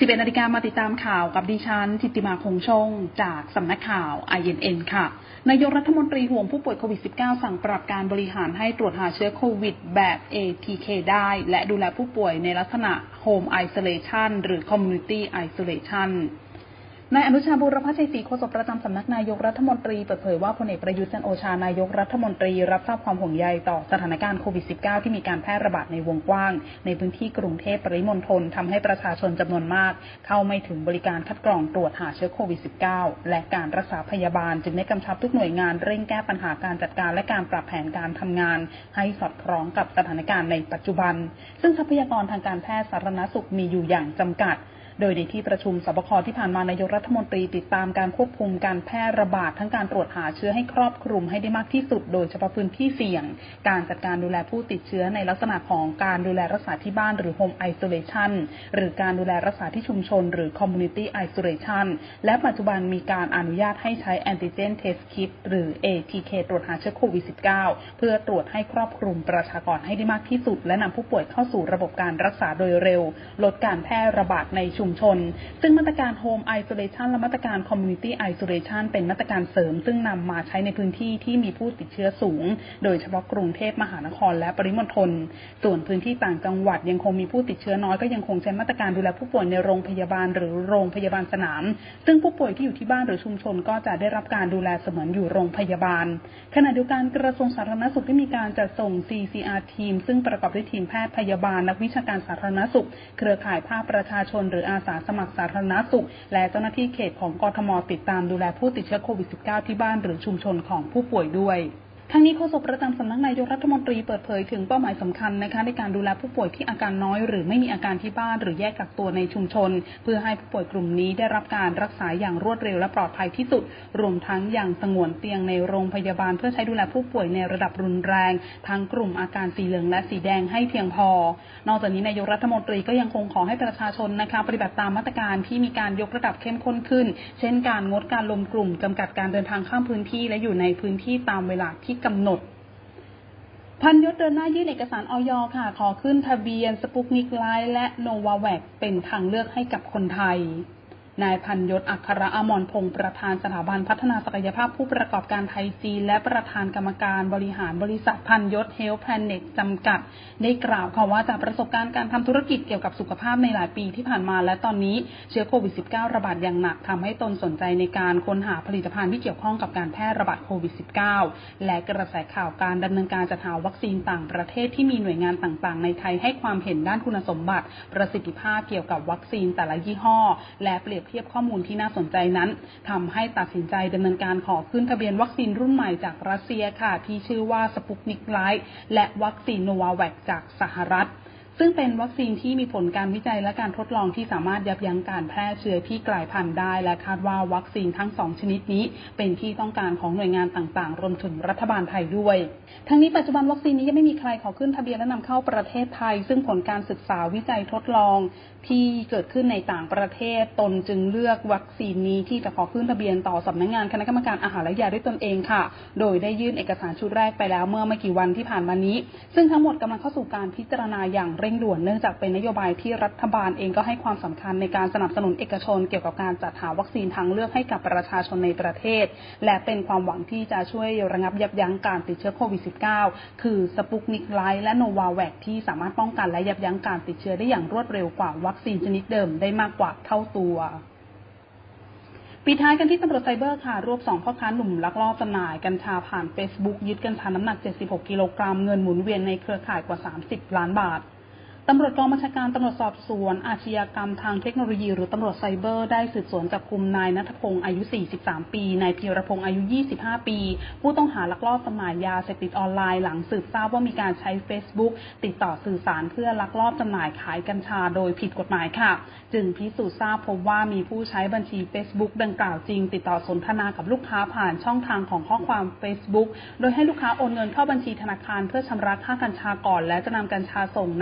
11 นาฬิกามาติดตามข่าวกับดิฉันจิตติมาคงชงจากสำนักข่าว INN ค่ะนายกรัฐมนตรีห่วงผู้ป่วยโควิด -19 สั่งปรับการบริหารให้ตรวจหาเชื้อโควิดแบบ ATK ได้และดูแลผู้ป่วยในลักษณะ Home Isolation หรือ Community Isolationนายอนุชาบูรพชัยศรีโฆษกประจำสำนักนายกรัฐมนตรีเปิดเผยว่าพลเอกประยุทธ์จันทร์โอชานายกรัฐมนตรีรับทราบความห่วงใยต่อสถานการณ์โควิด -19 ที่มีการแพร่ระบาดในวงกว้างในพื้นที่กรุงเทพปริมณฑลทำให้ประชาชนจำนวนมากเข้าไม่ถึงบริการคัดกรองตรวจหาเชื้อโควิด -19 และการรักษาพยาบาลจึงได้กำชับทุกหน่วยงานเร่งแก้ปัญหาการจัดการและการปรับแผนการทำงานให้สอดคล้องกับสถานการณ์ในปัจจุบันซึ่งทรัพยากรทางการแพทย์สาธารณสุขมีอยู่อย่างจำกัดโดยในที่ประชุมสบคที่ผ่านมานายกรัฐมนตรีติดตามการควบคุมการแพร่ระบาดทั้งการตรวจหาเชื้อให้ครอบคลุมให้ได้มากที่สุดโดยเฉพาะพื้นที่เสี่ยงการจัดการดูแลผู้ติดเชื้อในลักษณะของการดูแลรักษาที่บ้านหรือ Home Isolation หรือการดูแลรักษาที่ชุมชนหรือ Community Isolation และปัจจุบันมีการอนุญาตให้ใช้ Antigen Test Kit หรือ ATK ตรวจหาเชื้อโควิด -19 เพื่อตรวจให้ครอบคลุมประชากรให้ได้มากที่สุดและนำผู้ป่วยเข้าสู่ระบบการรักษาโดยเร็วลดการแพร่ระบาดในชุมชนซึ่งมาตรการ Home Isolation และมาตรการ Community Isolation เป็นมาตรการเสริมซึ่งนำมาใช้ในพื้นที่ที่มีผู้ติดเชื้อสูงโดยเฉพาะกรุงเทพมหานครและปริมณฑลส่วนพื้นที่ต่างจังหวัดยังคงมีผู้ติดเชื้อน้อยก็ยังคงใช้มาตรการดูแลผู้ป่วยในโรงพยาบาลหรือโรงพยาบาลสนามซึ่งผู้ป่วยที่อยู่ที่บ้านหรือชุมชนก็จะได้รับการดูแลเสมือนอยู่โรงพยาบาลขณะเดียวกันกระทรวงสาธารณสุขได้มีการจัดส่ง CCR ทีมซึ่งประกอบด้วยทีมแพทย์พยาบาลนักวิชาการสาธารณสุขเครือข่ายภาคประชาชนหรืออาสาสมัครสาธารณสุขและเจ้าหน้าที่เขตของกทม.ติดตามดูแลผู้ติดเชื้อโควิด -19 ที่บ้านหรือชุมชนของผู้ป่วยด้วยทั้งนี้โฆษกประจำสำนักนายกรัฐมนตรีเปิดเผยถึงเป้าหมายสำคัญนะคะในการดูแลผู้ป่วยที่อาการน้อยหรือไม่มีอาการที่บ้านหรือแยกกักตัวในชุมชนเพื่อให้ผู้ป่วยกลุ่มนี้ได้รับการรักษาอย่างรวดเร็วและปลอดภัยที่สุดรวมทั้งอย่างสงวนเตียงในโรงพยาบาลเพื่อใช้ดูแลผู้ป่วยในระดับรุนแรงทั้งกลุ่มอาการสีเหลืองและสีแดงให้เพียงพอนอกจากนี้นายกรัฐมนตรีก็ยังคงขอให้ประชาชนนะคะปฏิบัติตามมาตรการที่มีการยกระดับเข้มข้นขึ้นเช่นการงดการรวมกลุ่มจำกัดการเดินทางข้ามพื้นที่และอยู่ในพื้นที่ตามเวลาที่กำหนดพันยศเดินหน้ายื่นเอกสารอย.ค่ะขอขึ้นทะเบียนสปุตนิกไลท์และโนวาแวคเป็นทางเลือกให้กับคนไทยนายพันยศอัครอมรพงศ์ประธานสถาบันพัฒนาศักยภาพผู้ประกอบการไทยจีนและประธานกรรมการบริหารบริษัทพันยศเฮลท์แพลนเน็ตจำกัดได้กล่าวค่ะว่าจากประสบการณ์การทำธุรกิจเกี่ยวกับสุขภาพในหลายปีที่ผ่านมาและตอนนี้เชื้อโควิด -19 ระบาดอย่างหนักทำให้ตนสนใจในการค้นหาผลิตภัณฑ์ที่เกี่ยวข้องกับการแพร่ระบาดโควิด -19 และกระแสข่าวการดำเนินการจัดหาวัคซีนต่างประเทศที่มีหน่วยงานต่างๆในไทยให้ความเห็นด้านคุณสมบัติประสิทธิภาพเกี่ยวกับวัคซีนแต่ละยี่ห้อและเปรียบเทียบข้อมูลที่น่าสนใจนั้นทำให้ตัดสินใจดำเนินการขอขึ้นทะเบียนวัคซีนรุ่นใหม่จากรัสเซียค่ะที่ชื่อว่าสปุตนิกไลท์และวัคซีนโนวาแวคจากสหรัฐซึ่งเป็นวัคซีนที่มีผลการวิจัยและการทดลองที่สามารถยับยั้งการแพร่เชื้อที่กลายพันธุ์ได้และคาดว่าวัคซีนทั้ง2ชนิดนี้เป็นที่ต้องการของหน่วยงานต่างๆรวมถึงรัฐบาลไทยด้วยทั้งนี้ปัจจุบันวัคซีนนี้ยังไม่มีใครขอขึ้นทะเบียนและนำเข้าประเทศไทยซึ่งผลการศึกษาวิจัยทดลองที่เกิดขึ้นในต่างประเทศตนจึงเลือกวัคซีนนี้ที่จะขอขึ้นทะเบียนต่อสำนักงานคณะกรรมการอาหารและยาด้วยตนเองค่ะโดยได้ยื่นเอกสารชุดแรกไปแล้วเมื่อไม่กี่วันที่ผ่านมานี้ซึ่งทั้งหมดกำลังเข้าสู่การพิจารณาอย่างเร่งด่วนเนื่องจากเป็นนโยบายที่รัฐบาลเองก็ให้ความสำคัญในการสนับสนุนเอกชนเกี่ยวกับการจัดหาวัคซีนทางเลือกให้กับประชาชนในประเทศและเป็นความหวังที่จะช่วยระงับยับยั้งการติดเชื้อโควิด -19 คือสปุตนิกไลท์และโนวาแวคที่สามารถป้องกันและยับยั้งการติดเชื้อได้อย่างรวดเร็วกว่าวัคซีนชนิดเดิมได้มากกว่าเท่าตัวปิดท้ายกันที่ตำรวจไซเบอร์ค่ะรวบ2พ่อค้าหนุ่มลักลอบจำหน่ายกัญชาผ่าน Facebook ยึดกัญชาน้ำหนัก76กิโลกรัมเงินหมุนเวียนในเครือข่ายกว่า30ล้านบาทตำรวจกองบัญชาการตำรวจสอบสวนอาชญากรรมทางเทคโนโลยีหรือตำรวจไซเบอร์ได้สืบสวนจับกุมนายณัฐพงศ์อายุ43ปีนายพีรพงศ์อายุ25ปีผู้ต้องหาลักลอบจำหน่ายยาเสพติดออนไลน์หลังสืบทราบว่ามีการใช้ Facebook ติดต่อสื่อสารเพื่อลักลอบจำหน่ายขายกัญชาโดยผิดกฎหมายค่ะจึงพิสูจน์ทราบพบว่ามีผู้ใช้บัญชี Facebook ดังกล่าวจริงติดต่อสนทนากับลูกค้าผ่านช่องทางของข้อความ Facebook โดยให้ลูกค้าโอนเงินเข้าบัญชีธนาคารเพื่อชำระค่ากัญชาก่อนและจะนำกัญชาส่งณบริเวณ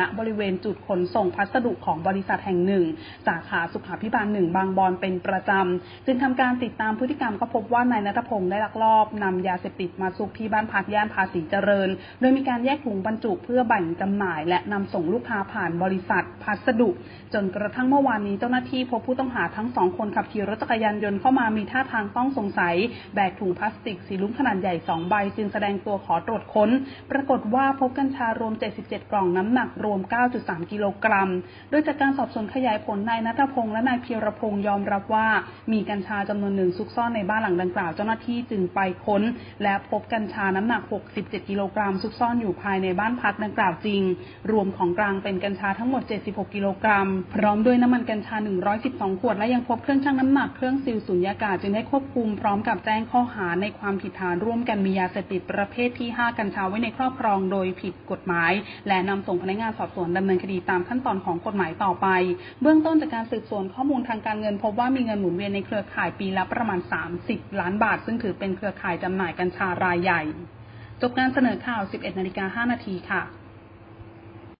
ณจุดขนส่งพัสดุของบริษัทแห่งหนึ่งสาขาสุขาภิบาล1บางบอนเป็นประจำจึงทำการติดตามพฤติกรรมก็พบว่านายณัฐพงศ์ได้ลักลอบนำยาเสพติดมาซุกที่บ้านพักย่านภาษีเจริญโดยมีการแยกถุงบรรจุเพื่อแบ่งจำหน่ายและนำส่งลูกค้าผ่านบริษัทพัสดุจนกระทั่งเมื่อวานนี้เจ้าหน้าที่พบผู้ต้องหาทั้ง2คนขับขี่รถจักรยานยนต์เข้ามามีท่าทางต้องสงสัยแบกถุงพลาสติกสีลุ้งขนาดใหญ่2ใบจึงแสดงตัวขอตรวจค้นปรากฏว่าพบกัญชารวม77กล่องน้ำหนักรวม 9.3 กิโลกรัมโดยจากการสอบสวนขยายผลนายณัฐพงศ์และนายเพียรพงศ์ยอมรับว่ามีกัญชาจำนวนหนึ่งซุกซ่อนในบ้านหลังดังกล่าวเจ้าหน้าที่จึงไปค้นและพบกัญชาน้ำหนัก67กิโลกรัมซุกซ่อนอยู่ภายในบ้านพักดังกล่าวจริงรวมของกลางเป็นกัญชาทั้งหมด76กิโลกรัมพร้อมด้วยน้ำมันกัญชา112ขวดและยังพบเครื่องชั่งน้ำหนักเครื่องซีลสุญญากาศจึงได้ควบคุมพร้อมกับแจ้งข้อหาในความผิดฐานร่วมกันมียาเสพติดประเภทที่5กัญชาไว้ในครอบครองโดยผิดกฎหมายและนำส่งพนักงานสอบสวนดำเนินคดีตามขั้นตอนของกฎหมายต่อไปเบื้องต้นจากการสืบสวนข้อมูลทางการเงินพบว่ามีเงินหมุนเวียนในเครือข่ายปีละประมาณ30ล้านบาทซึ่งถือเป็นเครือข่ายจำหน่ายกัญชารายใหญ่จบการเสนอข่าว 11:05 น.ค่ะ